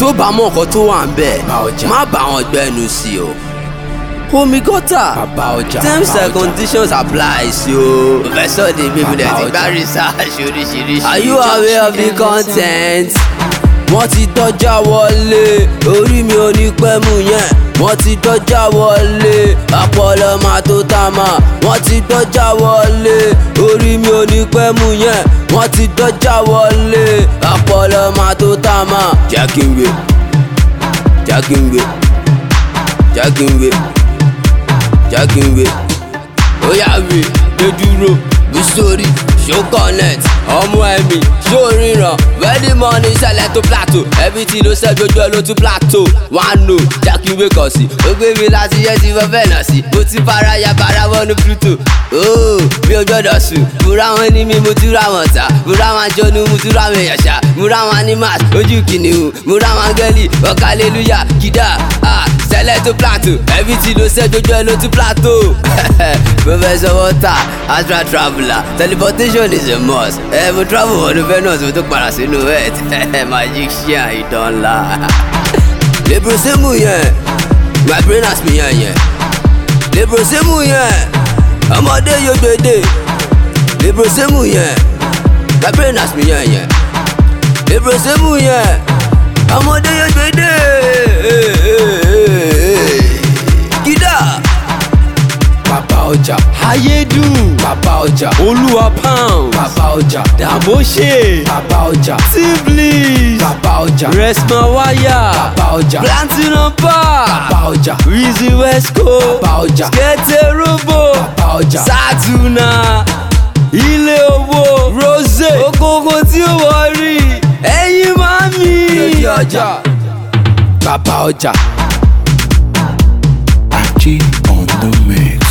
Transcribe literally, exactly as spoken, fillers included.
tó bá mọ nǹkan tó wà ń bẹ̀ má bá wọn gbẹnu sí o. Omi gọ́tà terms and conditions apply sí o. Professor de bíbí dẹ̀ ti gbá research oríṣiríṣi. Are you aware of the content? Wọ́n ti dọ́jà wọlé orí mi ò ní pẹ́ mú yẹn. Wọ́n ti dọ́jà wọlé ọpọlọ máa tó tá mà. Wọ́n ti dọ́jà wọlé orí mi ò ní pẹ́ mú yẹn. Wọ́n ti dọ́jà wọlé ọpọlọ máa tó tá mà. Jẹ́ kí n wé jẹ́ kí n wé jẹ́ kí n wé jẹ́ kí n wé ó yá wé gbé dúró bí sórí show connect ọmọ ẹ̀mí show ríran ready money ṣẹlẹ̀ tó plateau everything ló ṣẹ́ jojú ẹ ló tún plateau one no jẹ́ kí n wé kàn sí ó gbé mi láti yẹ ti fẹ́ fẹ́ nà sí mo ti para ya para wọnú pluto ooo mi ò gbọ́dọ̀ sùn múra wọn ní mi mo tún ra wọn ta múra wọn jọnu mo tún ra wọn èèyàn ṣá múra wọn animals ojú kìnìún múra wọn gẹ́lì ọkà hallelujah kìdá ah ṣẹlẹ̀ tó plateau everything ló ṣẹ́ jojú ẹ ló tún plateau Professor Water astral traveller teleportation is a must ẹ mo travel wọnú Venus mo tún padà sínú earth magician ìdánlá lebrosemu yẹn my brain has me yẹn yẹn lebrosemu yẹn ọmọdé yóò gbèdé lebrosemu yẹn my brain has me yẹn yẹn lebrosemu yẹn ọmọdé yóò gbèdé gídà. Bàbá ọjà ayédùn bàbá ọjà olúwa pound bàbá ọjà dàmóṣe bàbá ọjà tiblis bàbá ọjà resmawaya bàbá ọjà platinum bar bàbá ọjà rizzy wesco bàbá ọjà skete robo bàbá ọjà satuna ilé owó rose okoko tí ó wọrí ẹ̀yin mami lójú ọjà bàbá ọjà. Achi on the mix.